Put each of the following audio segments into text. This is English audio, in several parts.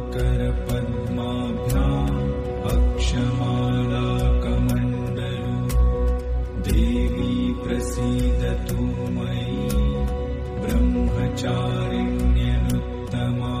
करपद्माभ्याम् अक्षमालाकमण्डलु देवी प्रसीदतु मयि ब्रह्मचारिण्यनुत्तमा।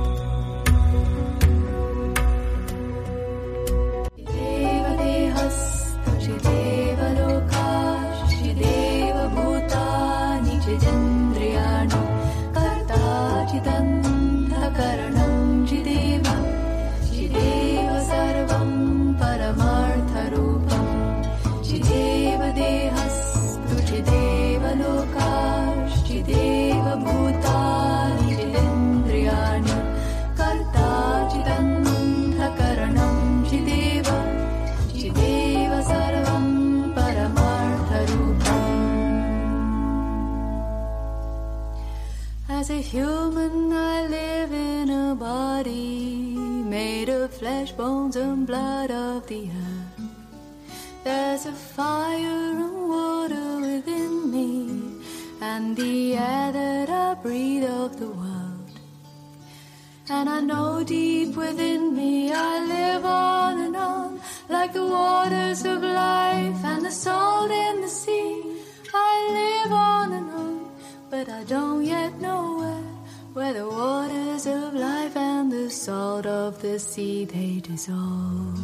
As a human, I live in a body made of flesh, bones, and blood of the earth. There's a fire and water within me, and the air that I breathe of the world. And I know deep within me I live on and on, like the waters of life and the salt in the sea. I live on and on, but I don't yet know where the waters of life and the salt of the sea they dissolve.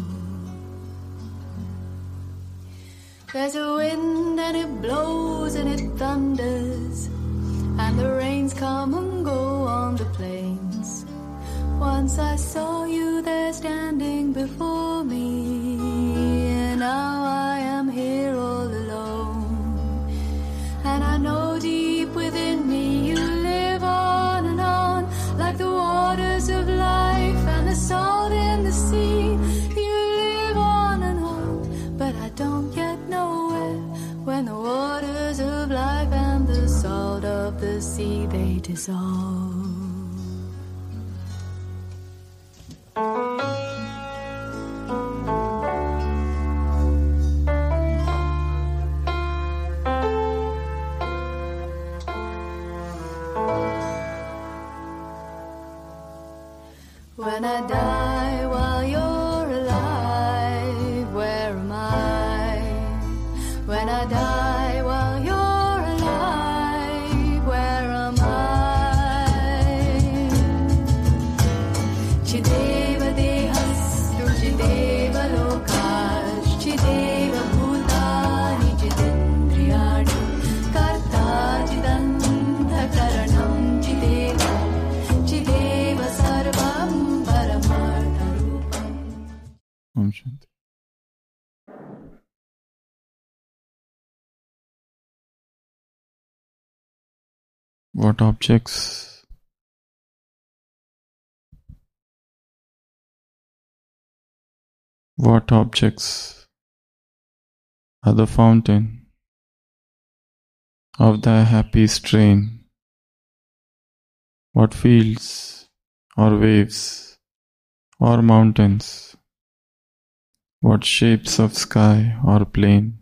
There's a wind and it blows and it thunders, and the rains come and go on the plains. Once I saw you there standing before me, and now I am here all alone. And I know deep within me you live on and on, like the waters of life and the salt in the sea. You live on and on, but I don't yet know when the waters of life and the salt of the sea they dissolve. When I die while you're alive, where am I? When I die while you're alive, where am I? Chideva dehastu chideva lokash chideva bhutani chidendriyani karta chidanta karanam chideva chideva sarvam paramartha rupam. Om Shanti. What objects are the fountain of thy happy strain? What fields or waves or mountains? What shapes of sky or plain?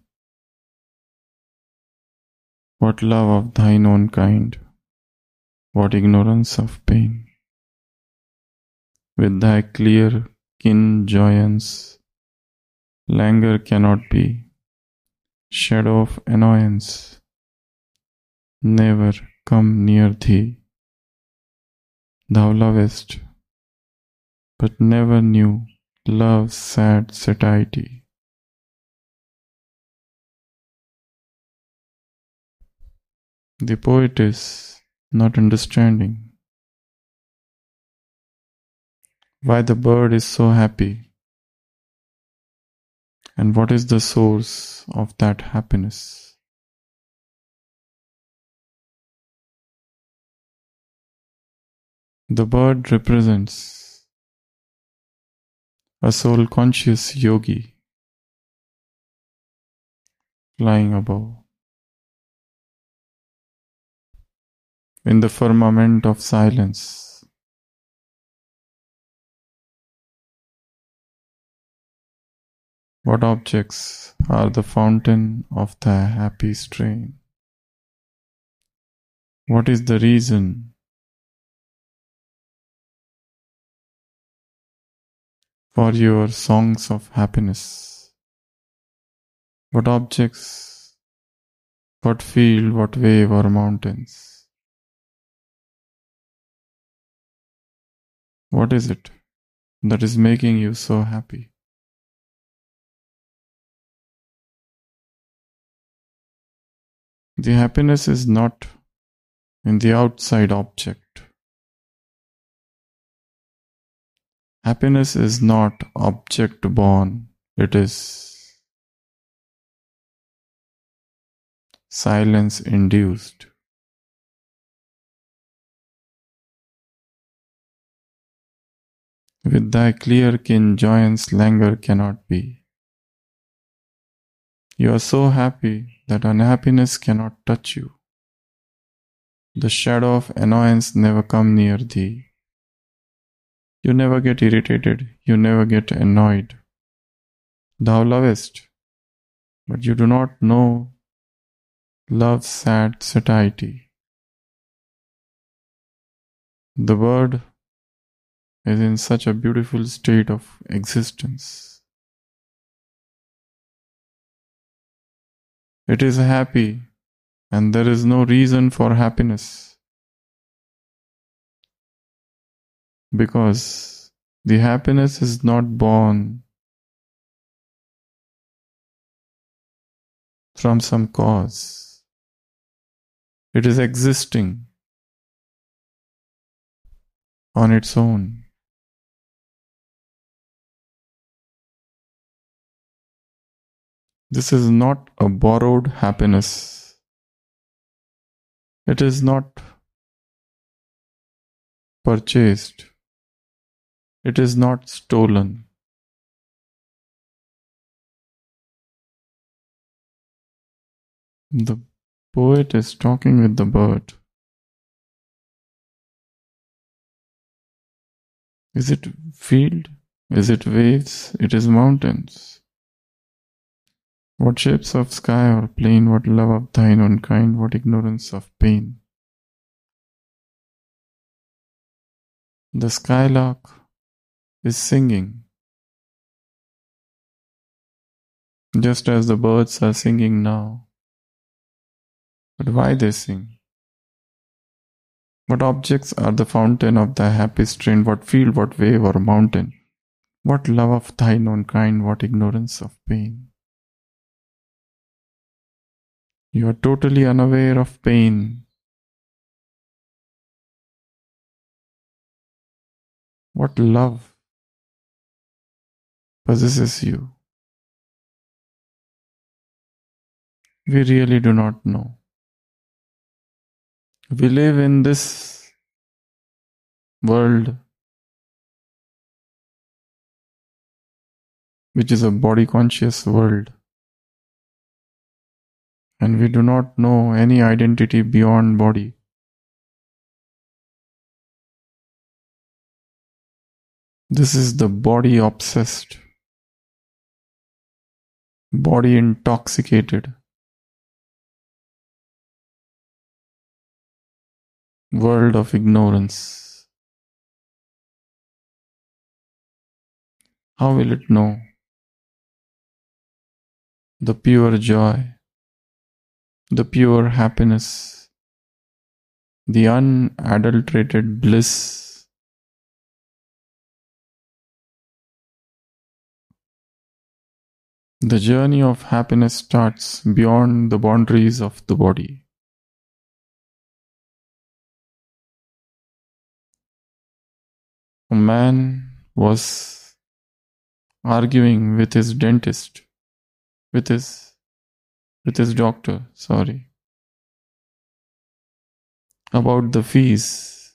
What love of thine own kind? What ignorance of pain? With thy clear kin joyance, languor cannot be, shadow of annoyance never come near thee. Thou lovest, but never knew love's sad satiety. The poet is not understanding why the bird is so happy and what is the source of that happiness. The bird represents a soul-conscious yogi flying above in the firmament of silence. What objects are the fountain of thy happy strain? What is the reason for your songs of happiness. What objects, what field, what wave or mountains? What is it that is making you so happy? The happiness is not in the outside object. Happiness is not object born, it is silence induced. With thy clear kin joyance languor cannot be. You are so happy that unhappiness cannot touch you. The shadow of annoyance never come near thee. You never get irritated, you never get annoyed. Thou lovest, but you do not know love's sad satiety. The bird is in such a beautiful state of existence. It is happy, and there is no reason for happiness, because the happiness is not born from some cause. It is existing on its own. This is not a borrowed happiness. It is not purchased. It is not stolen. The poet is talking with the bird. Is it field? Is it waves? It is mountains. What shapes of sky or plain, what love of thine own kind, what ignorance of pain. The skylark is singing, just as the birds are singing now. But why they sing? What objects are the fountain of thy happy strain? What field, what wave or mountain? What love of thine own kind, what ignorance of pain? You are totally unaware of pain. What love possesses you? We really do not know. We live in this world, which is a body-conscious world, and we do not know any identity beyond body. This is the body-obsessed, body-intoxicated world of ignorance. How will it know the pure joy, the pure happiness, the unadulterated bliss? The journey of happiness starts beyond the boundaries of the body. A man was arguing with his dentist, with his doctor, about the fees.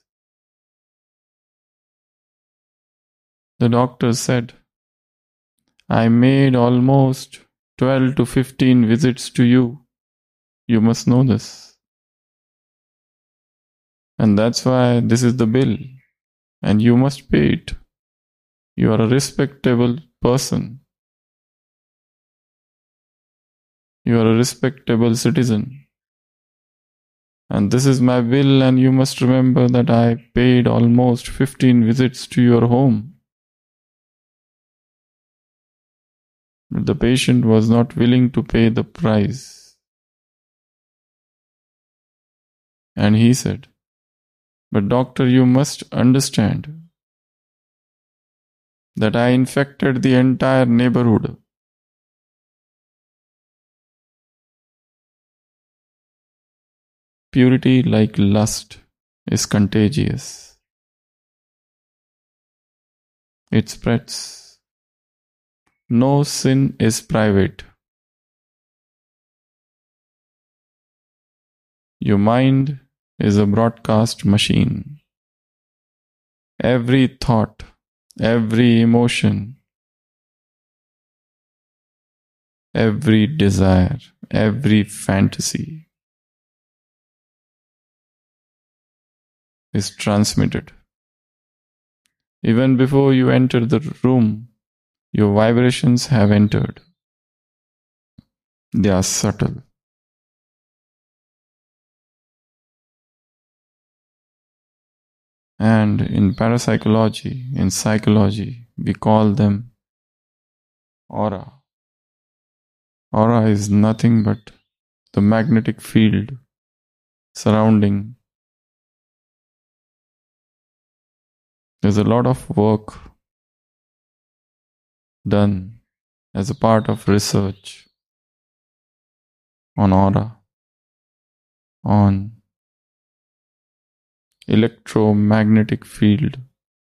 The doctor said, I made almost 12 to 15 visits to you. You must know this. And that's why this is the bill. And you must pay it. You are a respectable person. You are a respectable citizen. And this is my bill, and you must remember that I paid almost 15 visits to your home. But the patient was not willing to pay the price. And he said, "But doctor, you must understand that I infected the entire neighborhood. Purity, like lust, is contagious. It spreads. No sin is private. Your mind is a broadcast machine. Every thought, every emotion, every desire, every fantasy is transmitted. Even before you enter the room, your vibrations have entered. They are subtle. And in parapsychology, in psychology, we call them aura. Aura is nothing but the magnetic field surrounding. There's a lot of work done as a part of research on aura, on electromagnetic field,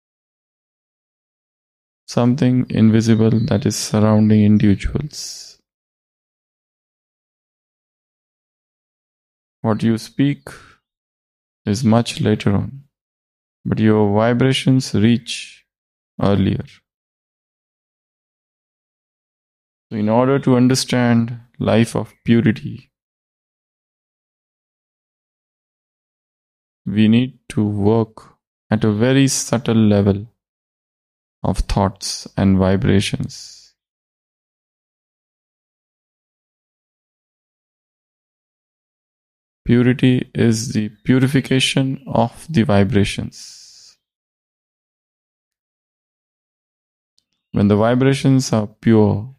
something invisible that is surrounding individuals. What you speak is much later on, but your vibrations reach earlier. So in order to understand life of purity, we need to work at a very subtle level of thoughts and vibrations. Purity is the purification of the vibrations. When the vibrations are pure,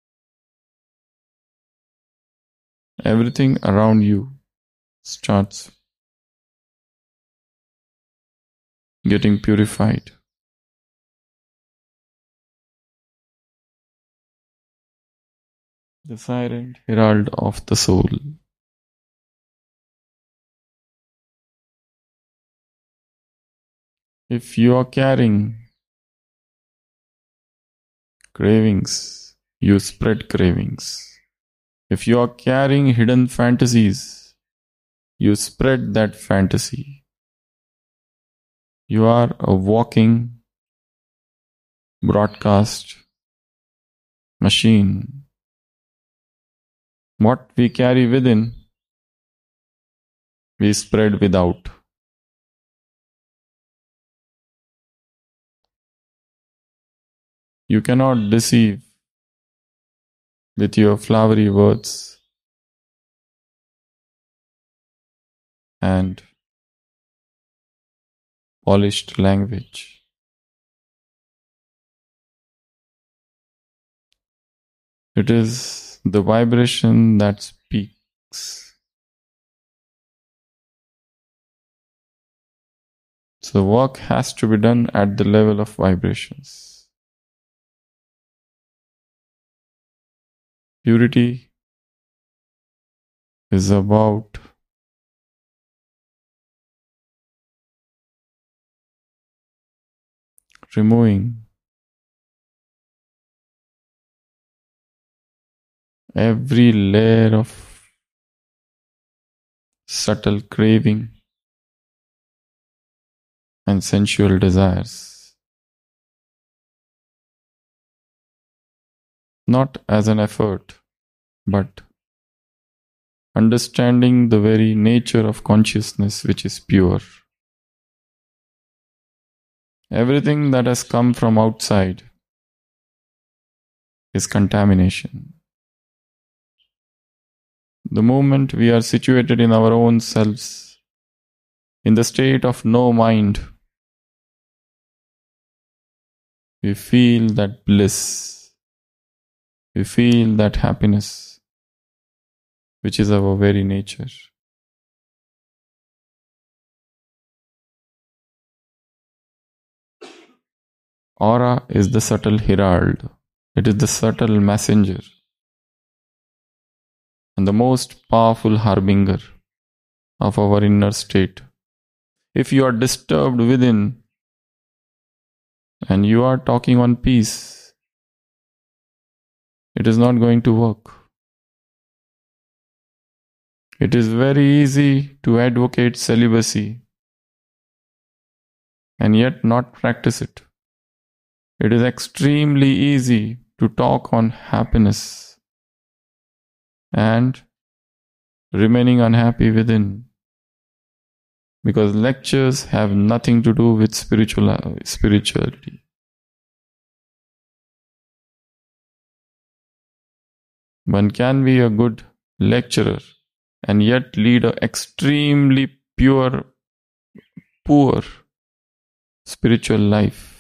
everything around you starts getting purified. The silent herald of the soul. If you are carrying cravings, you spread cravings. If you are carrying hidden fantasies, you spread that fantasy. You are a walking broadcast machine. What we carry within, we spread without. You cannot deceive with your flowery words and polished language. It is the vibration that speaks. So work has to be done at the level of vibrations. Purity is about removing every layer of subtle craving and sensual desires. Not as an effort, but understanding the very nature of consciousness which is pure. Everything that has come from outside is contamination. The moment we are situated in our own selves, in the state of no mind, we feel that bliss. We feel that happiness, which is our very nature. Aura is the subtle herald. It is the subtle messenger and the most powerful harbinger of our inner state. If you are disturbed within and you are talking on peace, it is not going to work. It is very easy to advocate celibacy and yet not practice it. It is extremely easy to talk on happiness and remaining unhappy within, because lectures have nothing to do with spirituality. One can be a good lecturer and yet lead an extremely poor spiritual life.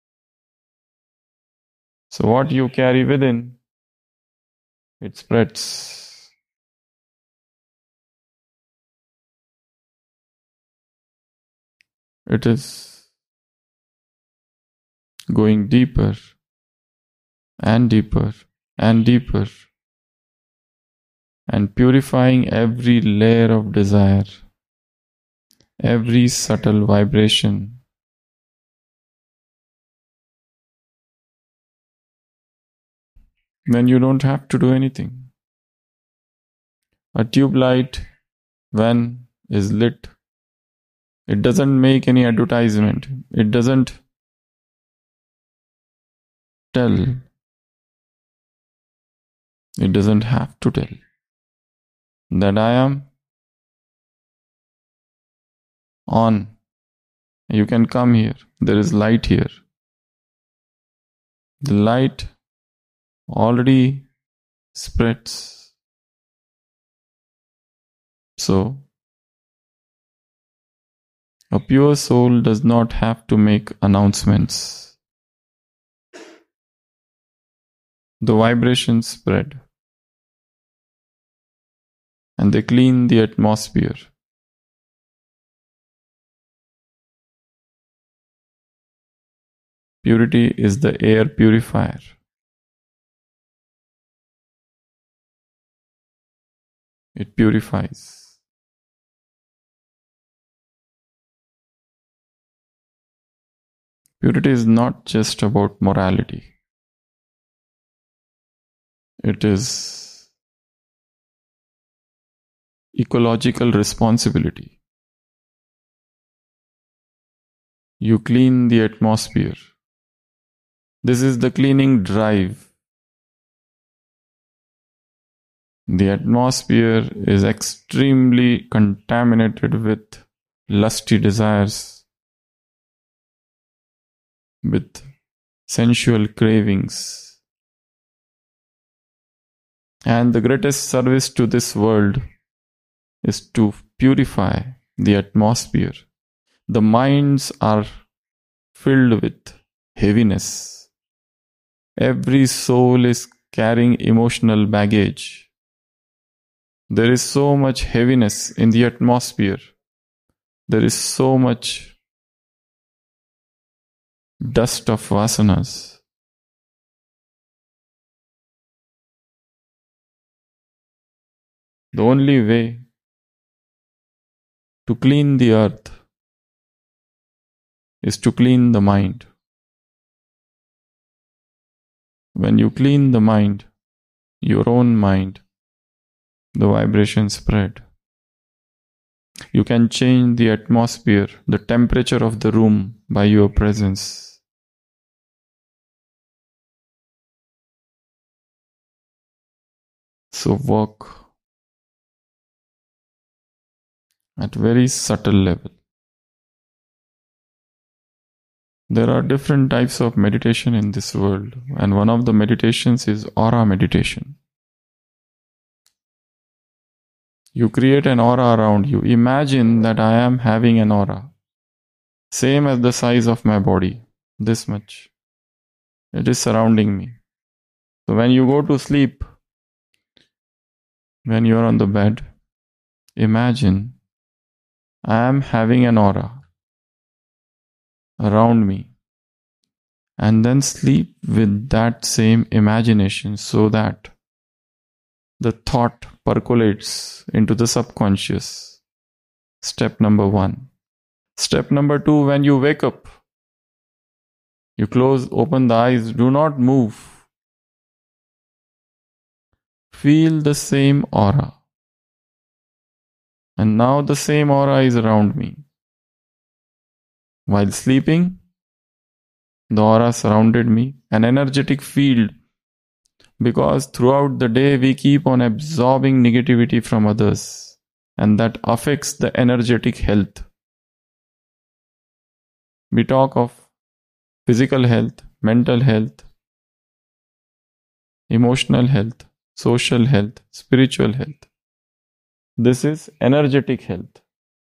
So what you carry within, it spreads. It is going deeper and deeper and deeper and purifying every layer of desire, every subtle vibration. Then you don't have to do anything. A tube light, when is lit, it doesn't make any advertisement. It doesn't tell. It doesn't have to tell that I am on. You can come here. There is light here. The light already spreads. So, a pure soul does not have to make announcements. The vibrations spread and they clean the atmosphere. Purity is the air purifier. It purifies. Purity is not just about morality. It is ecological responsibility. You clean the atmosphere. This is the cleaning drive. The atmosphere is extremely contaminated with lusty desires, with sensual cravings. And the greatest service to this world is to purify the atmosphere. The minds are filled with heaviness. Every soul is carrying emotional baggage. There is so much heaviness in the atmosphere. There is so much dust of vasanas. The only way to clean the earth is to clean the mind. When you clean the mind, your own mind, the vibrations spread. You can change the atmosphere, the temperature of the room by your presence. So work at very subtle level. There are different types of meditation in this world, and one of the meditations is aura meditation. You create an aura around you. Imagine that I am having an aura, same as the size of my body, this much. It is surrounding me. So when you go to sleep, when you are on the bed, imagine I am having an aura around me, and then sleep with that same imagination so that the thought percolates into the subconscious. Step number 1. Step number 2, when you wake up, you open the eyes, do not move. Feel the same aura. And now the same aura is around me. While sleeping, the aura surrounded me, an energetic field, because throughout the day we keep on absorbing negativity from others, and that affects the energetic health. We talk of physical health, mental health, emotional health, social health, spiritual health. This is energetic health.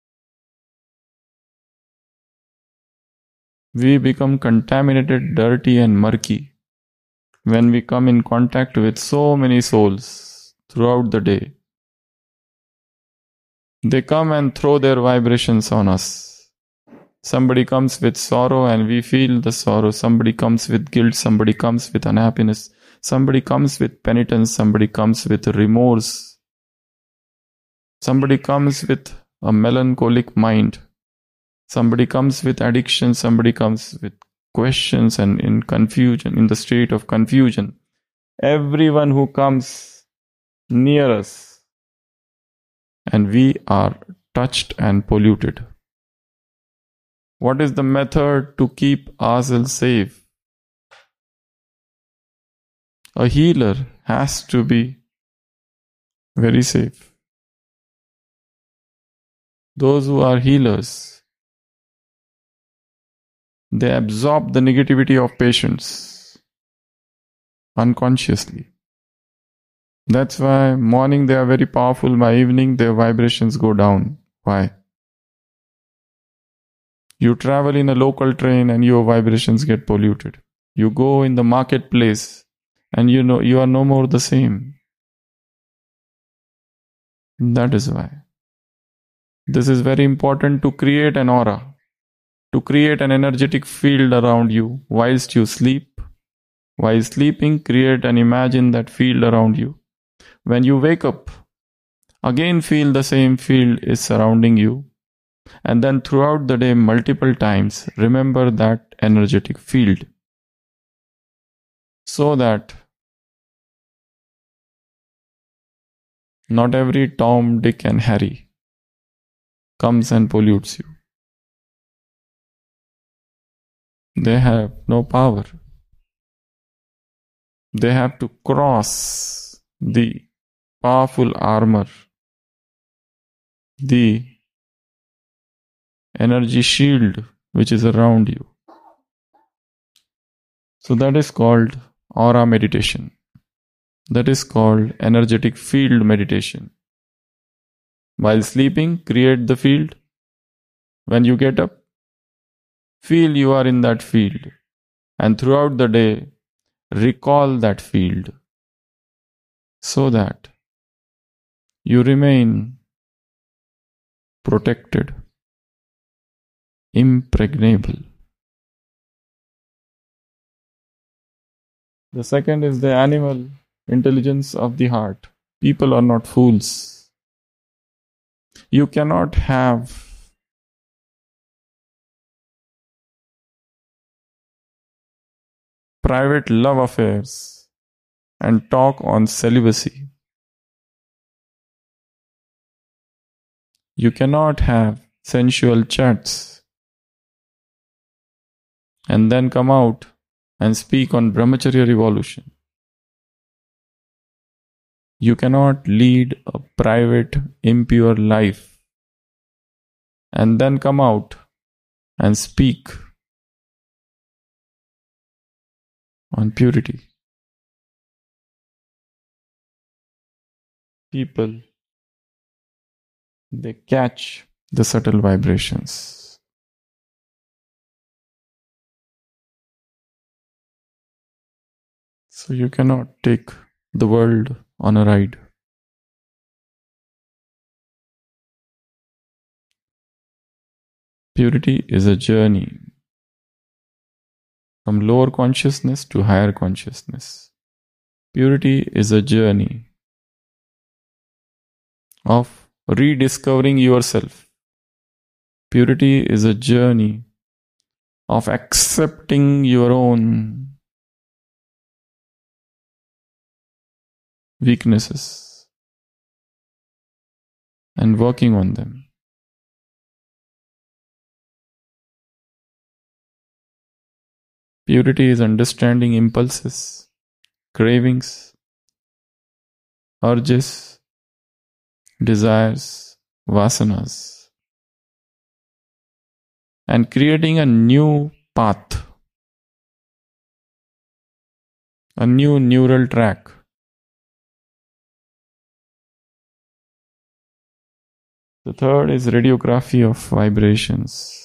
We become contaminated, dirty and murky when we come in contact with so many souls throughout the day. They come and throw their vibrations on us. Somebody comes with sorrow and we feel the sorrow. Somebody comes with guilt. Somebody comes with unhappiness. Somebody comes with penitence. Somebody comes with remorse. Somebody comes with a melancholic mind. Somebody comes with addiction. Somebody comes with questions and in confusion, in the state of confusion. Everyone who comes near us, and we are touched and polluted. What is the method to keep ourselves safe? A healer has to be very safe. Those who are healers, they absorb the negativity of patients unconsciously. That's why morning they are very powerful, by evening their vibrations go down. Why? You travel in a local train and your vibrations get polluted. You go in the marketplace and you know you are no more the same. That is why. This is very important, to create an aura, to create an energetic field around you whilst you sleep. While sleeping, create and imagine that field around you. When you wake up, again feel the same field is surrounding you. And then throughout the day, multiple times, remember that energetic field. So that not every Tom, Dick and Harry comes and pollutes you. They have no power. They have to cross the powerful armor, the energy shield which is around you. So that is called aura meditation. That is called energetic field meditation. While sleeping, create the field. When you get up, feel you are in that field. And throughout the day, recall that field so that you remain protected, impregnable. The second is the animal intelligence of the heart. People are not fools. You cannot have private love affairs and talk on celibacy. You cannot have sensual chats and then come out and speak on brahmacharya revolution. You cannot lead a private, impure life and then come out and speak on purity. People, they catch the subtle vibrations. So you cannot take the world on a ride. Purity is a journey from lower consciousness to higher consciousness. Purity is a journey of rediscovering yourself. Purity is a journey of accepting your own weaknesses and working on them. Purity is understanding impulses, cravings, urges, desires, vasanas, and creating a new path, a new neural track. The third is radiography of vibrations.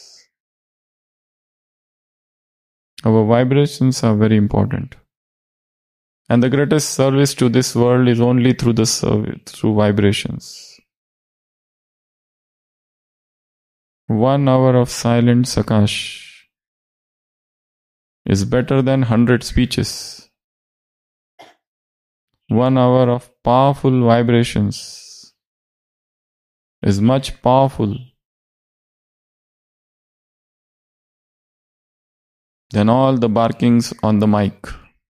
Our vibrations are very important. And the greatest service to this world is only through vibrations. 1 hour of silent Sakash is better than 100 speeches. 1 hour of powerful vibrations is much powerful than all the barkings on the mic.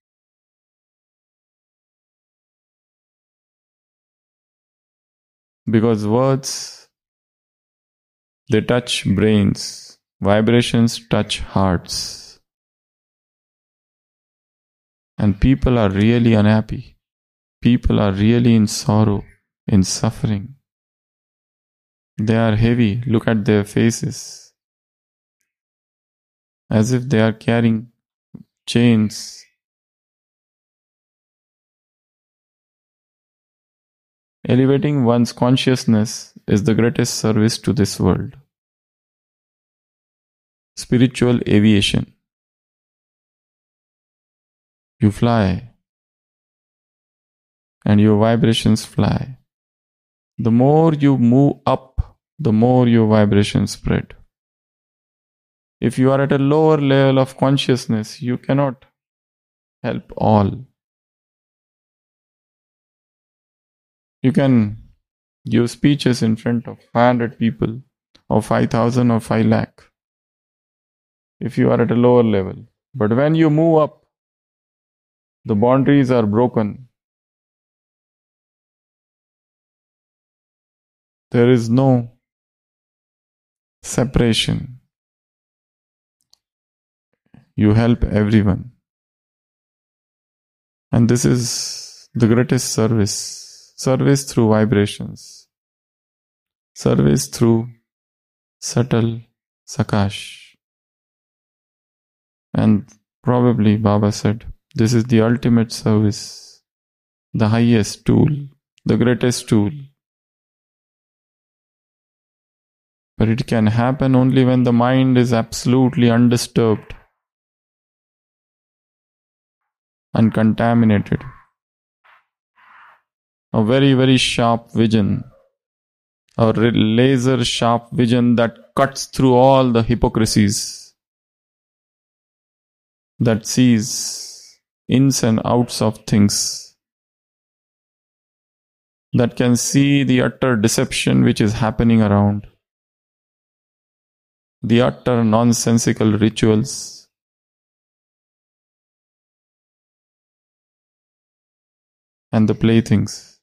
Because words, they touch brains, vibrations touch hearts. And people are really unhappy. People are really in sorrow, in suffering. They are heavy. Look at their faces. As if they are carrying chains. Elevating one's consciousness is the greatest service to this world. Spiritual aviation. You fly, and your vibrations fly. The more you move up, the more your vibrations spread. If you are at a lower level of consciousness, you cannot help all. You can give speeches in front of 500 people, or 5,000 or 5 lakh, if you are at a lower level. But when you move up, the boundaries are broken. There is no separation. You help everyone. And this is the greatest service. Service through vibrations. Service through subtle Sakash. And probably Baba said, this is the ultimate service, the highest tool, the greatest tool. But it can happen only when the mind is absolutely undisturbed, uncontaminated. A very, very sharp vision, a laser sharp vision that cuts through all the hypocrisies, that sees ins and outs of things, that can see the utter deception which is happening around, the utter nonsensical rituals, and the playthings.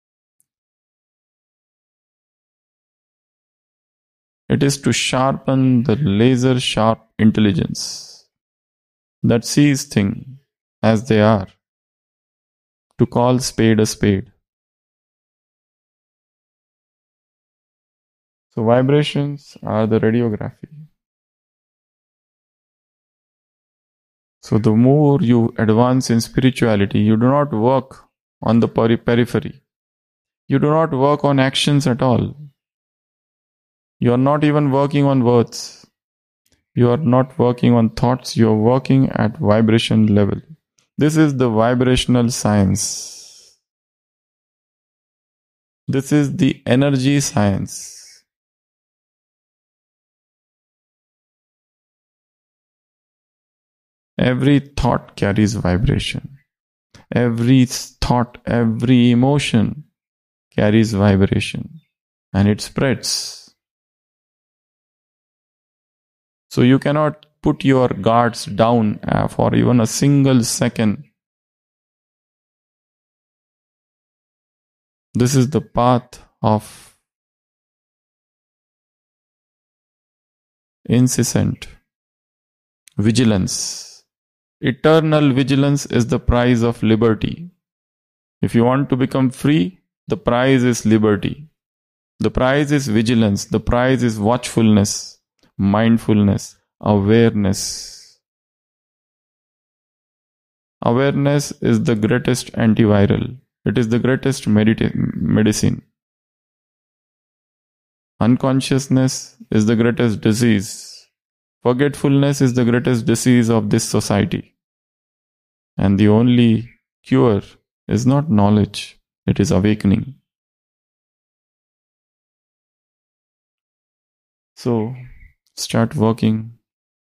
It is to sharpen the laser sharp intelligence that sees things as they are, to call spade a spade. So vibrations are the radiography. So the more you advance in spirituality, you do not work on the periphery. You do not work on actions at all. You are not even working on words. You are not working on thoughts. You are working at vibration level. This is the vibrational science. This is the energy science. Every thought carries vibration. Every thought, every emotion carries vibration, and it spreads. So you cannot put your guards down for even a single second. This is the path of incessant vigilance. Eternal vigilance is the price of liberty. If you want to become free, the price is liberty. The price is vigilance. The price is watchfulness, mindfulness, awareness. Awareness is the greatest antiviral. It is the greatest medicine. Unconsciousness is the greatest disease. Forgetfulness is the greatest disease of this society. And the only cure is not knowledge, it is awakening. So, start working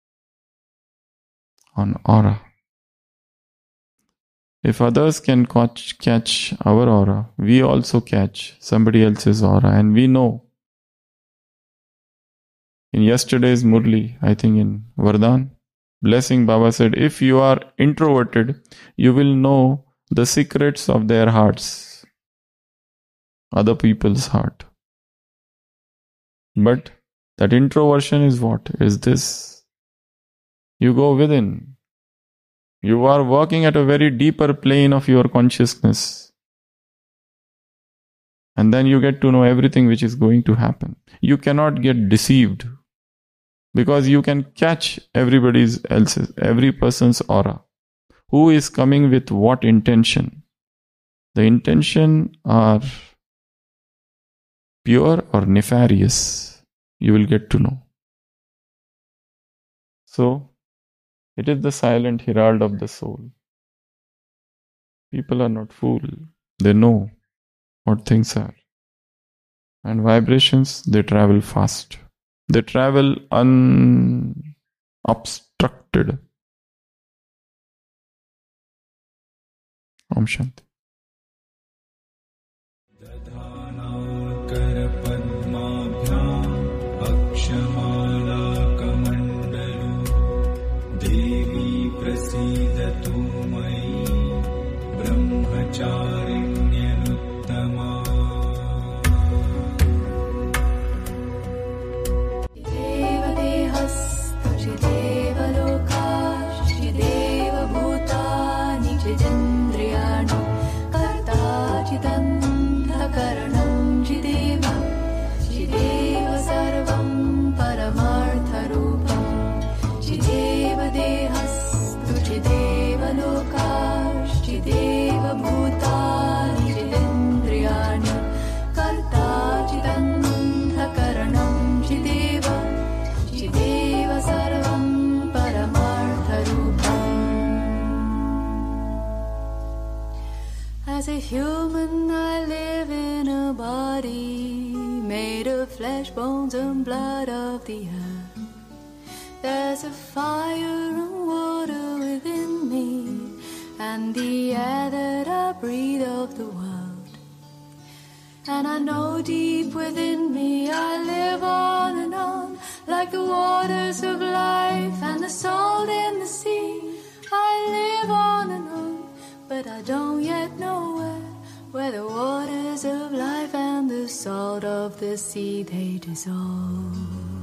on aura. If others can catch our aura, we also catch somebody else's aura, and we know. In yesterday's Murli, I think in Vardhan, Blessing Baba said, if you are introverted, you will know the secrets of their hearts, other people's heart. But that introversion is what? Is this. You go within. You are working at a very deeper plane of your consciousness. And then you get to know everything which is going to happen. You cannot get deceived. Because you can catch every person's aura. Who is coming with what intention? The intention are pure or nefarious. You will get to know. So, it is the silent herald of the soul. People are not fools. They know what things are. And vibrations, they travel fast. They travel unobstructed. Om Shanti. प्रसीदतु मयि ब्रह्मचारिण्यनुत्तमा देवदेहस्तुचिदेव लोकाश्चिदेव भूतानि चिदेन्द्रियाणि कर्ताचिदन्धकरणं चिदेव सर्वं परमार्थरूपं चिदेव देहस्तुचिदेव लोकाश्चिदेव भूतानि चिदेन्द्रियाणि कर्ताचिदन्धकरणं चिदेव सर्वं परमार्थरूपम्. As a human, I live in a body made of flesh, bones, and blood of the earth. There's a fire and water within me, and the air that I breathe of the world. And I know deep within me I live on and on, like the waters of life and the salt in the sea. I live on and on, but I don't yet know where the waters of life and the salt of the sea, they dissolve.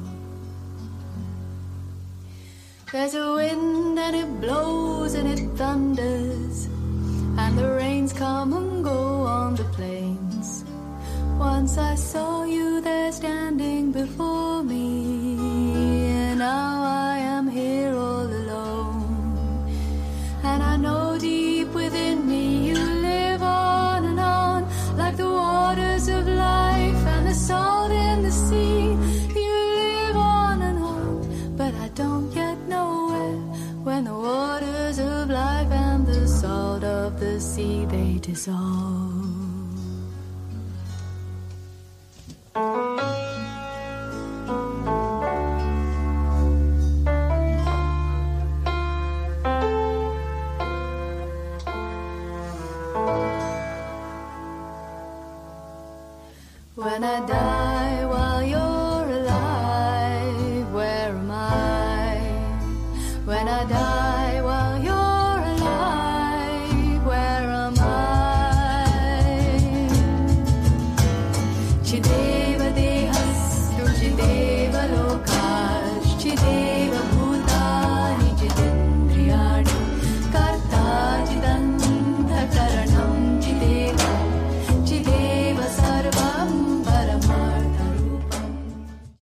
There's a wind and it blows and it thunders, and the rains come and go on the plains. Once I saw you there standing before me, and now I am here all alone. And I know deep within me you live on and on, like the waters of life and the salt in the sea. You live on and on, but I don't yet know when the water waters of life and the salt of the sea, they dissolve.